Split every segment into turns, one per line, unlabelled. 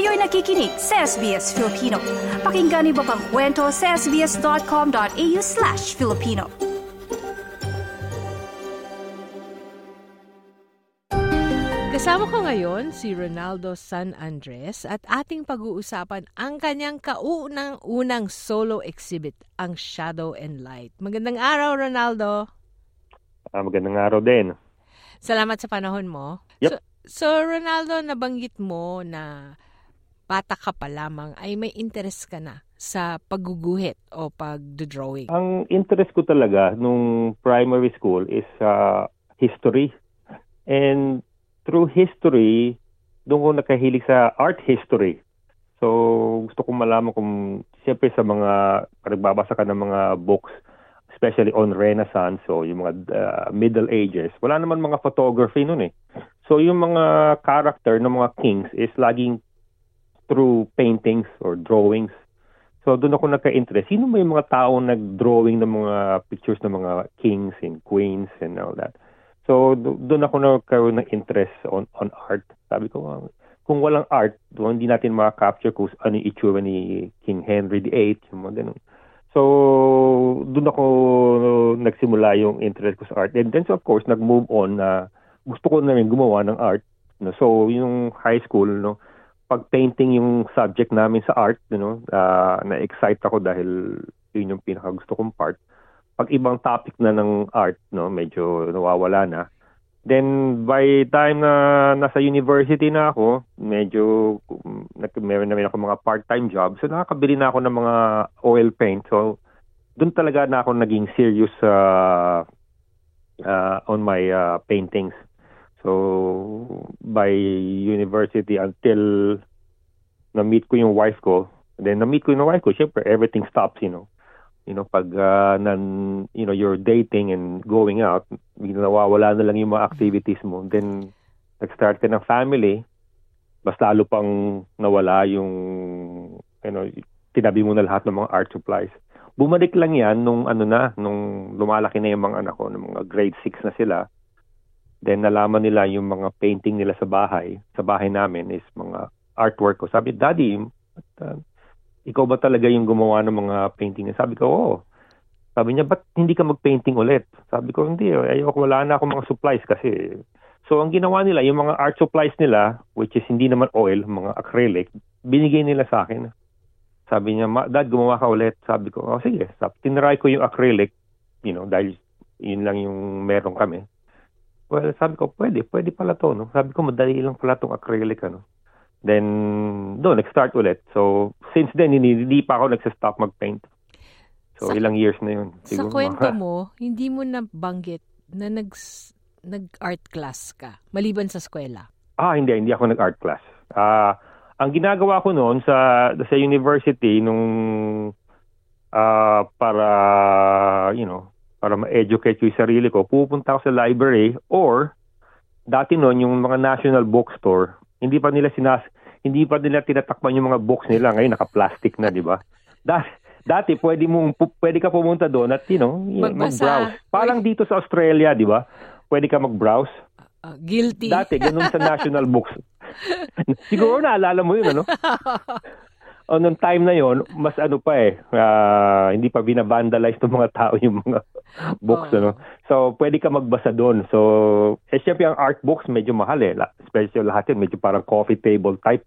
Kayo'y nakikinig sa SBS Filipino. Pakinggan niyo pa ang kwento sa sbs.com.au/Filipino.
Kasama ko ngayon si Ronaldo San Andres at ating pag-uusapan ang kanyang kaunang-unang solo exhibit, ang Shadow and Light. Magandang araw, Ronaldo.
Magandang araw din.
Salamat sa panahon mo.
Yep.
So Ronaldo, nabanggit mo na bata ka pa lamang ay may interest ka na sa pagguguhit o pag-drawing.
Ang interest ko talaga nung primary school is history. And through history, doon ko nakahilig sa art history. So, gusto kong malaman kung, siyempre sa mga, nagbabasa ka ng mga books, especially on Renaissance, so yung mga Middle Ages, wala naman mga photography nun eh. So, yung mga character ng mga kings is laging through paintings or drawings. So, doon ako nagka-interest. Sino ba yung mga taong nag-drawing ng mga pictures ng mga kings and queens and all that? So, doon ako nagkaroon ng interest on art. Sabi ko, kung walang art, hindi natin ma-capture kung ano yung itsura ni King Henry VIII, yung mga ganun. So, doon ako nagsimula yung interest ko sa art. And then, so of course, nag-move on na gusto ko na rin gumawa ng art. No? So, yung high school, no, pag-painting yung subject namin sa art, na-excite ako dahil yun yung pinaka-gusto kong part. Pag ibang topic na ng art, no, medyo nawawala na. Then, by time na nasa university na ako, medyo meron na rin ako mga part-time job. So, nakakabili na ako ng mga oil paint. So, doon talaga na ako naging serious on my paintings. So, by university until na-meet ko yung wife ko. Then, na-meet ko yung wife ko, syempre, everything stops, pag you're dating and going out, nawawala na lang yung mga activities mo. Then, nag-start ka ng family, mas lalo pang nawala yung, tinabi mo na lahat ng mga art supplies. Bumalik lang yan nung lumalaki na yung mga anak ko, nung mga grade 6 na sila. Then, nalaman nila yung mga painting nila sa bahay namin is mga artwork ko. Sabi, Daddy, ikaw ba talaga yung gumawa ng mga painting niya? Sabi ko, oo. Sabi niya, ba't hindi ka mag-painting ulit? Sabi ko, hindi. Ayoko, wala na akong mga supplies kasi. So, ang ginawa nila, yung mga art supplies nila, which is hindi naman oil, mga acrylic, binigay nila sa akin. Sabi niya, Dad, gumawa ka ulit. Sabi ko, sige. Tinry ko yung acrylic, dahil yun lang yung meron kami. Well, sabi ko, pwede pala to, no? Sabi ko, madali lang pala tong acrylic, Then, doon, nag-start ulit. So, since then, hindi pa ako nagsastop mag-paint. So, ilang years na yun.
Sa
Siguro,
kwento mo, hindi mo nabanggit na nag-art class ka, maliban sa eskwela?
Hindi ako nag-art class. Ang ginagawa ko noon sa university, para ma-educate ko yung sarili ko, pupunta ako sa library or, dati noon, yung mga national bookstore, hindi pa nila tinatakpan yung mga books nila. Ngayon, naka-plastic na, di ba? Dati, pwede ka pumunta doon at, mag-browse. Parang dito sa Australia, di ba? Pwede ka mag-browse.
Guilty.
Dati, ganun sa national books. Siguro naalala mo yun, noong time na yon, mas hindi pa binabandalize ng mga tao yung mga books, So, pwede ka magbasa doon. So, syempre ang art books medyo mahal Especially lahat yun, medyo parang coffee table type,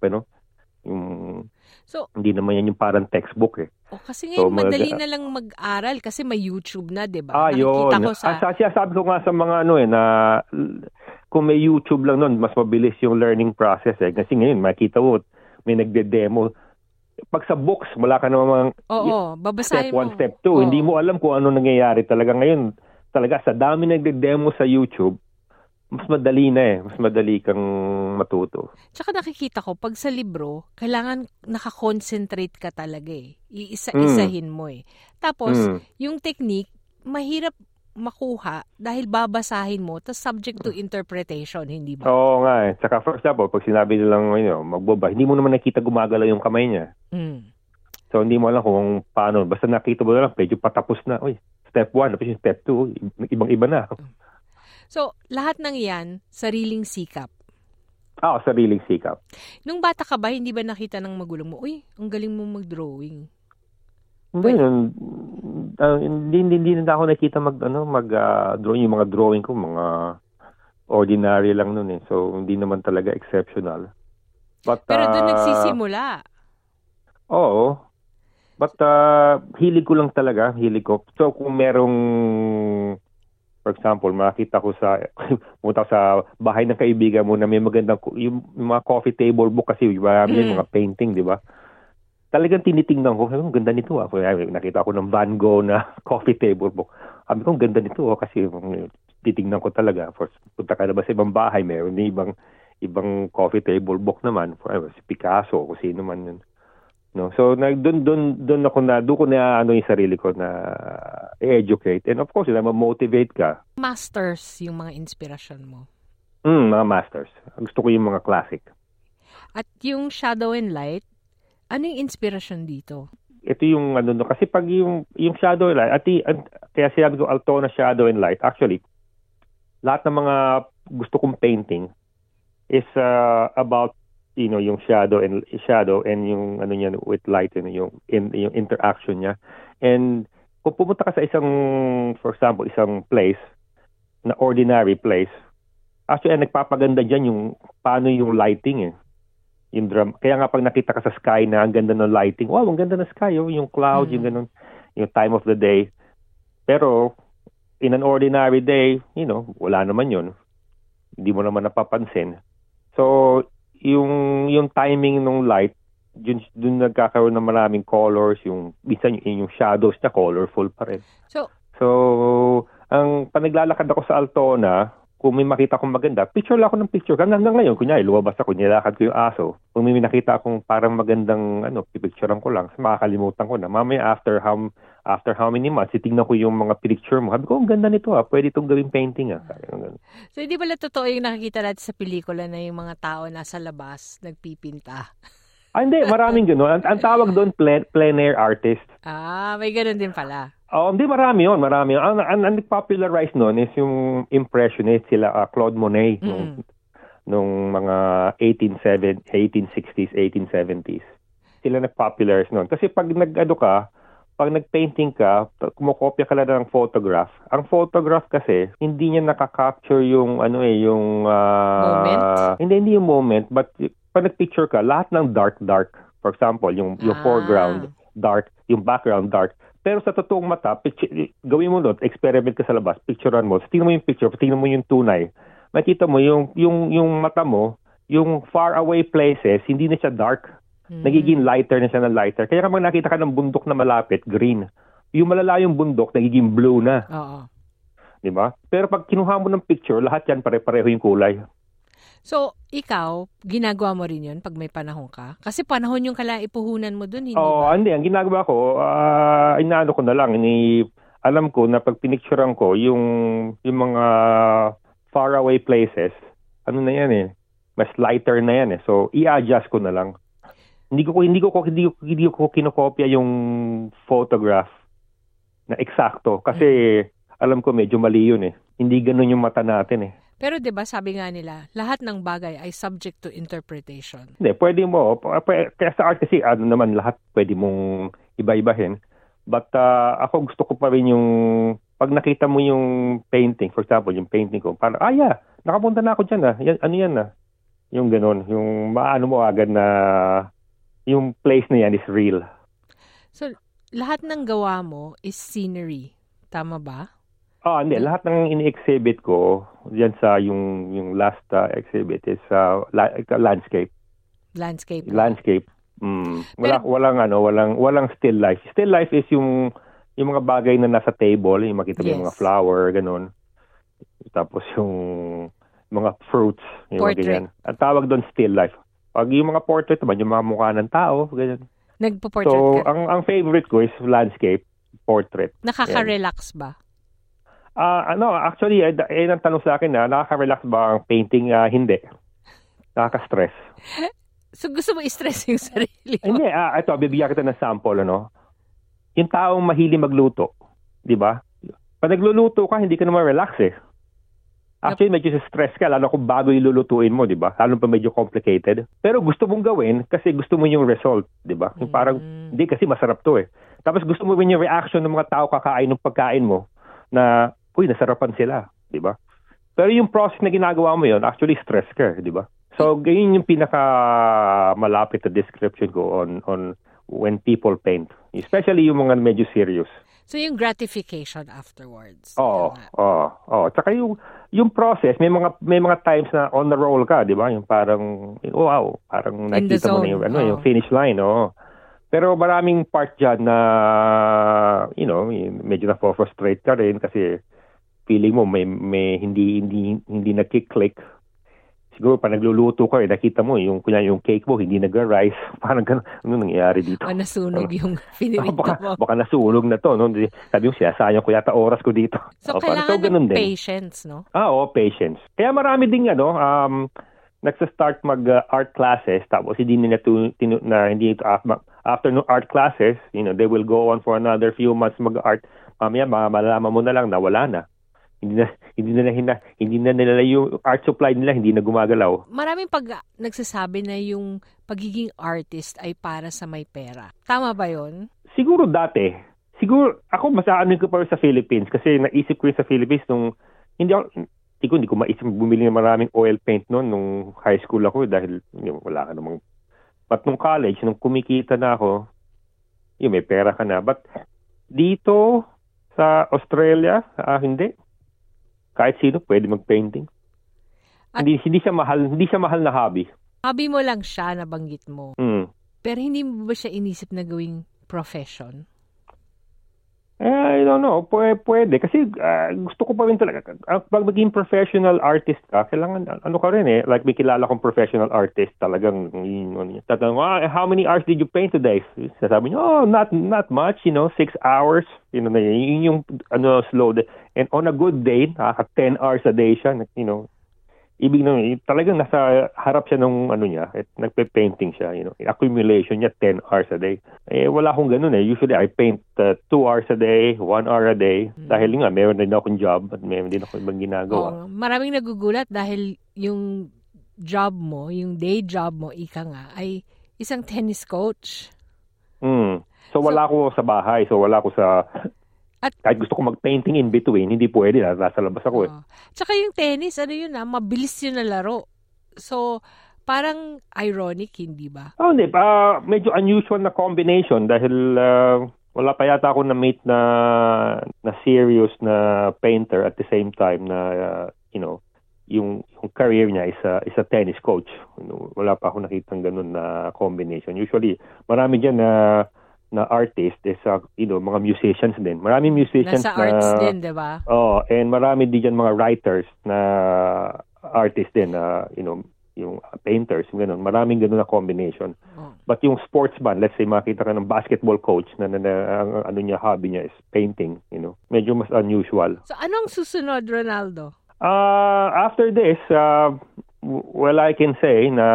So, hindi naman yan yung parang textbook
kasi ngayon, madali na lang mag-aral kasi may YouTube na, di ba? Nakikita
yun.
ko sa...
Sabi ko nga sa mga na kung may YouTube lang nun, mas mabilis yung learning process Kasi ngayon, makita mo, may nagde-demo. Pag sa books, wala ka namang
babasahin
step 1, step 2. Hindi mo alam kung ano nangyayari talaga ngayon. Talaga, sa dami nagde-demo sa YouTube, mas madali na mas madali kang matuto.
Tsaka nakikita ko, pag sa libro, kailangan nakakonsentrate ka talaga Iisa-isahin mo Tapos, yung technique, mahirap makuha dahil babasahin mo, tas subject to interpretation, hindi ba?
Oo nga Tsaka for example, pag sinabi nilang magbaba, hindi mo naman nakita gumagalaw yung kamay niya. So, hindi mo alam kung paano. Basta nakita mo na lang, medyo patapos na. Step 1, tapos yung step 2, ibang-iba na.
So, lahat ng yan, sariling sikap.
Sariling sikap.
Nung bata ka ba, hindi ba nakita ng magulang mo, uy, ang galing mo mag-drawing?
Hindi, hindi na ako nakita mag-drawing. Yung mga drawing ko, mga ordinary lang nun eh. So, hindi naman talaga exceptional. But,
pero doon nagsisimula.
Oo. But, hilig ko lang talaga. Hilig ko. So, kung merong, for example, makita ko pumunta sa bahay ng kaibigan mo na may magandang, yung mga coffee table book kasi, mga painting, di ba? Talagang tinitingnan ko, ang ganda nito. Nakita ko ng Van Gogh na coffee table book. Sabi ko, ang ganda nito kasi titingnan ko talaga. Punta ka na ba sa ibang bahay, meron ibang coffee table book naman. Si Picasso, kung sino man yun. No? So, doon ko na yung sarili ko na educate. And of course, ma-motivate ka.
Masters yung mga inspirasyon mo.
Mga masters. Gusto ko yung mga classic.
At yung Shadow and Light, ano yung inspirasyon dito?
Ito yung kasi pag yung Shadow and Light, kaya sinabi ko Altona Shadow and Light, actually, lahat ng mga gusto kong painting is about yung shadow and yung niya with light, yung interaction niya. And kung pumunta ka sa for example, isang place na ordinary place, actually nagpapaganda diyan yung paano yung lighting eh. Yung kaya nga pag nakita ka sa sky na ang ganda ng lighting, wow, ang ganda ng sky, yung cloud, yung ganun, yung time of the day. Pero in an ordinary day, wala naman yun. Hindi mo naman napapansin. So, yung timing ng light, dun nagkakaroon ng maraming colors, minsan yung shadows niya colorful pa rin. So, pag naglalakad ako sa Altona, kung may makita akong maganda, picture lang ako ng picture. Hanggang ngayon, kunyari, lumabas ako, nilakad ko yung aso. Kung may nakita akong parang magandang, pipicturean ko lang, makakalimutan ko na. Mamaya, after how many months, titignan ko yung mga picture mo. Sabi ko, ang ganda nito pwede itong gawing painting
So, hindi pala totoo yung nakikita natin sa pelikula na yung mga tao nasa labas, nagpipinta?
Hindi, maraming gano'n. Ang tawag doon, plein air artist.
May gano'n din pala.
Hindi, marami yun. Ang nag-popularize noon is yung Impressionist, sila Claude Monet, nung mga 1860s, 1870s. Sila nag-popularize noon. Kasi pag pag nag-painting ka, kumokopya ka lang ng photograph. Ang photograph kasi, hindi niya nakaka-capture yung,
moment?
Hindi yung moment, but pag nag-picture ka, lahat ng dark. For example, yung foreground, dark, yung background, dark. Pero sa totoong mata, gawin mo doon, experiment ka sa labas, picturean mo. Tingnan mo yung picture, tingnan mo yung tunay. Makita mo yung mata mo, yung far away places, hindi na siya dark. Nagiging lighter na siya na lighter. Kaya kapag nakita ka ng bundok na malapit, green. Yung malalayong bundok, nagiging blue na.
Oo.
Diba? Pero pag kinuha mo ng picture, lahat yan pare-pareho yung kulay.
So, ikaw, ginagawa mo rin yun pag may panahon ka? Kasi panahon yung ipuhunan mo dun, hindi ba?
Hindi. Ang ginagawa ko, inaano ko na lang. Alam ko na pag pinicturean ko, yung mga faraway places, ano na yan eh, mas lighter na yan eh. So, i-adjust ko na lang. Hindi ko kinokopya yung photograph na eksakto. Kasi, alam ko medyo mali yun eh. Hindi ganun yung mata natin eh.
Pero 'di ba sabi nga nila, lahat ng bagay ay subject to interpretation.
Hindi, pwede mo. Kaya sa art kasi naman lahat pwede mong iba-ibahin. But ako gusto ko pa rin yung pag nakita mo yung painting, for example, yung painting ko, parang nakapunta na ako diyan Yan, ano yan Yung ganoon, yung maano mo agad na yung place na yan is real.
So, lahat ng gawa mo is scenery. Tama ba?
Hindi. Lahat ng ini-exhibit ko, diyan sa yung last exhibit is landscape.
Landscape.
Landscape. Walang still life. Still life is yung mga bagay na nasa table, yung makita mo yung mga flower, ganun. Tapos yung mga fruits, yung ganyan. Ang tawag doon still life. Pag yung mga portrait naman, yung mga mukha ng tao, ganyan.
Nagpo-portrait
so,
ka?
ang favorite ko is landscape, portrait.
Nakaka-relax ba?
Actually, ang tanong sa akin nakaka-relax ba ang painting? Hindi. Nakaka-stress.
So, gusto mo i-stress yung sarili mo?
Hindi. Ito, bibigyan kita ng sample, Yung taong mahilig magluto, di ba? Pag nagluluto ka, hindi ka naman relax eh. Actually, medyo stress ka, lalo kung bago yung lulutuin mo, di ba? Lalo pa medyo complicated. Pero gusto mong gawin kasi gusto mo yung result, di ba? Yung parang, hindi kasi masarap to eh. Tapos gusto mo rin yung reaction ng mga tao kakain ng pagkain mo na, uy, nasarapan sila, di ba? Pero yung process na ginagawa mo yon, actually stress ka, di ba? So, ganyan yung pinaka malapit na description ko on when people paint. Especially yung mga medyo serious.
So, yung gratification afterwards.
Oo. Tsaka yung process, may mga times na on the roll ka, di ba? Yung parang, wow, parang nakita mo na yung finish line, Pero maraming part dyan na, medyo na-frustrate ka rin kasi feeling mo may hindi nagki-click. Siguro pa nagluluto ka nakita mo yung cake mo hindi nag-rise. Parang ano nangyayari dito?
Nasunog yung finirito mo.
Baka nasunog na to, no? Sabi mo sinasayang ko yata oras ko dito.
So kailangan ng patience, no?
Patience. Kaya marami ding nagsa-start mag-art classes tapos hindi nila after no art classes, they will go on for another few months mag-art. Mamaya malalaman mo na lang na wala na. Hindi na nila yung art supply nila hindi na gumagalaw.
Maraming nagsasabi na yung pagiging artist ay para sa may pera. Tama ba 'yon?
Siguro dati. Siguro ako mas aanin ko pa sa Philippines kasi naisip ko sa Philippines nung hindi ko maisip bumili ng maraming oil paint noon nung high school ako dahil wala ka namang. But nung college nung kumikita na ako, may pera ka na. But dito sa Australia, hindi. Kahit sino pwede mag-painting. Hindi siya mahal na hobby.
Hobby mo lang siya, nabanggit mo. Pero hindi mo ba siya inisip na gawing profession?
I don't know. Pwede. Kasi gusto ko pa rin talaga. Pag maging professional artist ka, kailangan, ka rin eh. Like may kilala kong professional artist talagang, tatanong, how many hours did you paint today? Sasabi niyo, not much, 6 hours. Yun yung slow. And on a good day, 10 hours a day siya, ibig naman, talagang nasa harap siya nung nagpe-painting siya, accumulation niya 10 hours a day. Wala akong ganun eh. Usually I paint 2 hours a day, 1 hour a day. Dahil nga, meron din akong job at meron din ako ibang ginagawa.
Maraming nagugulat dahil yung job mo, yung day job mo, ika nga, ay isang tennis coach.
So wala ako sa bahay. So wala ako sa... kahit gusto ko mag-painting in between, hindi pwede. Nasa labas ako eh.
Tsaka yung tennis, mabilis yun na laro. So, parang ironic, hindi ba?
Hindi. Medyo unusual na combination dahil wala pa yata ako na-meet na serious na painter at the same time na, yung career niya is a tennis coach. Wala pa ako nakitang ganun na combination. Usually, marami dyan na artist is mga musicians din. Maraming musicians
nasa arts din, 'di ba?
And marami din diyan mga writers na artist din na yung painters, ganun. Maraming ganun na combination. But yung sportsman, let's say makita ka ng basketball coach na ang hobby niya is painting, medyo mas unusual.
So anong susunod, Ronaldo?
After this, I can say na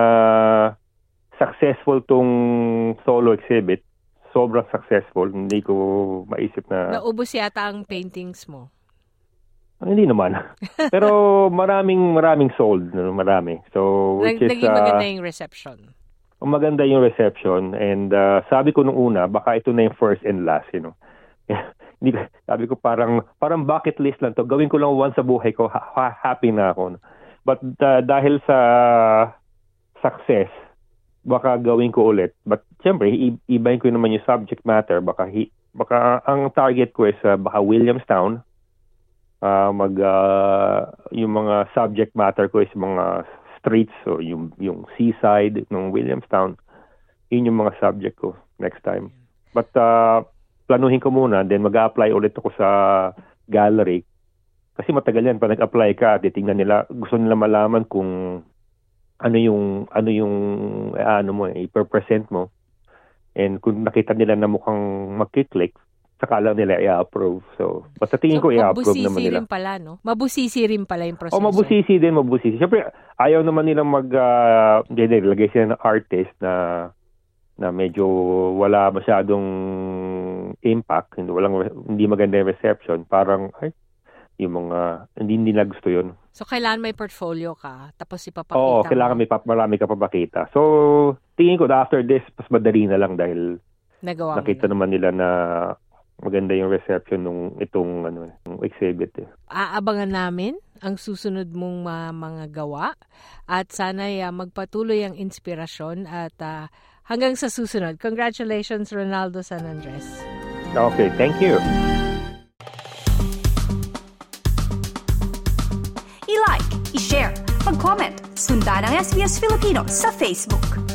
successful tong solo exhibit. Sobrang successful. Hindi ko maisip na...
Naubos yata ang paintings mo?
Hindi naman. Pero maraming sold. Marami. So,
naging maganda yung reception.
Maganda yung reception. And sabi ko nung una, baka ito na yung first and last. Sabi ko parang bucket list lang to. Gawin ko lang once sa buhay ko. Happy na ako. But dahil sa success, baka gawin ko ulit. But siyempre, ibahin ko naman yung subject matter. Baka ang target ko is baka Williamstown. Yung mga subject matter ko is mga streets o yung seaside ng Williamstown. Yun yung mga subject ko next time. But planuhin ko muna, then mag-a-apply ulit ako sa gallery. Kasi matagal yan, pag nag-apply ka, titingnan nila, gusto nila malaman kung ano yung mo i-present mo. And kung nakita nila na mukhang magki-click, saka lang nila i-approve. So, basta tingin ko i-approve naman nila.
Mabusisi rin pala, no? Mabusisi rin pala yung proseso.
Mabusisi din. Siyempre, ayaw naman nilang lagay sila ng artist na medyo wala masyadong impact, hindi maganda yung reception. Parang, yung mga hindi nila gusto yun.
So, kailangan may portfolio ka, tapos ipapakita
Oo, kailangan marami ka papakita. So, tingin ko na after this, mas madali na lang dahil nakita naman nila na maganda yung reception nung itong exhibit.
Aabangan namin ang susunod mong mga gawa at sana'y magpatuloy ang inspirasyon at hanggang sa susunod. Congratulations, Ronaldo San Andres.
Okay, thank you.
I-like, i-share, mag-comment, sundan ang SBS Filipino sa Facebook.